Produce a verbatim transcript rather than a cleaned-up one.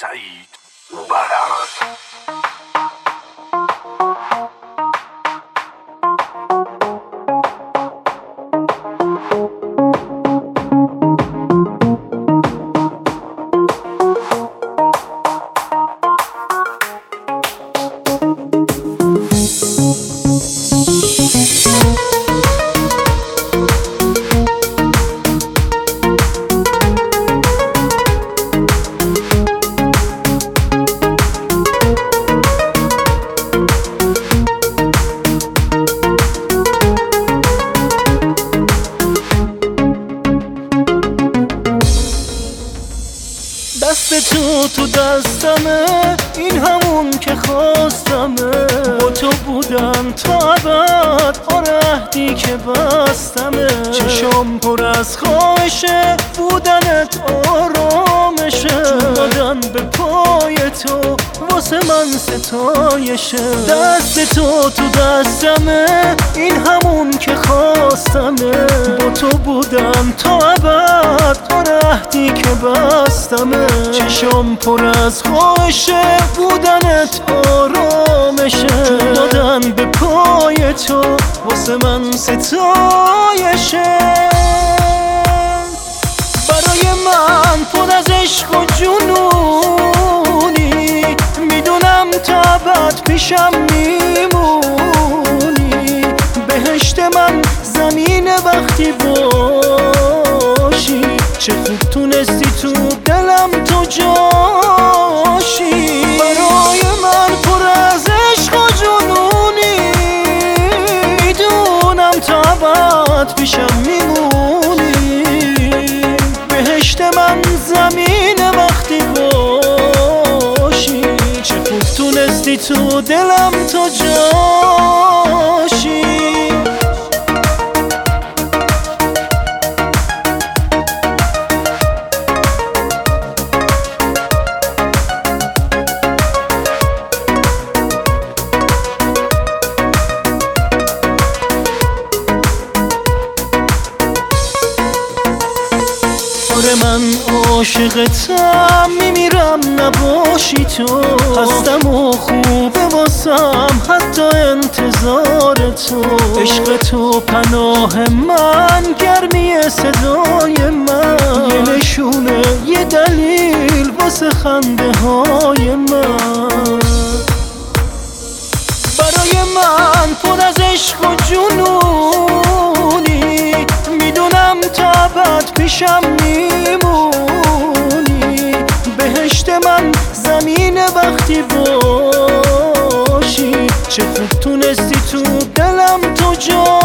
سعید برهان. دست تو تو دستمه، این همون که خواستمه. با تو بودم تا ابد، آره عهدی که بستمه. چشم پر از خواهشه، بودنت آرامشه. جون دادن به پای تو واسه من ستایشه. دست تو تو دستمه، این همون که خواستمه. با تو بودم تا ابد، آره عهدی که بستمه. چشم پر از خواهشه، بودنت آرامشه. جون دادن به پای تو واسه من ستایشه. برای من پر از عشق و جنونی، میدونم تا ابد پیشم میمونی. بهشت من زمین وقتی باشی، چه خوب تونستی تو دلم تو جاشی. برای من پر از عشق و جنونی، میدونم تا ابد پیشم میمونی. بهشت من زمین وقتی باشی، چه خوب تونستی تو دلم تو جاشی. آره من عاشقتم، میمیرم نباشی تو. هستم و خوبه واسم حتی انتظار تو. عشق تو پناه من، گرمی صدای من. یه نشونه یه دلیل واسه خنده های من. برای من پر از عشق و جنونی، میدونم تا ابد پیشم میمونی. بهشت من زمین وقتی باشی، چه خوب تونستی تو دلم تو جا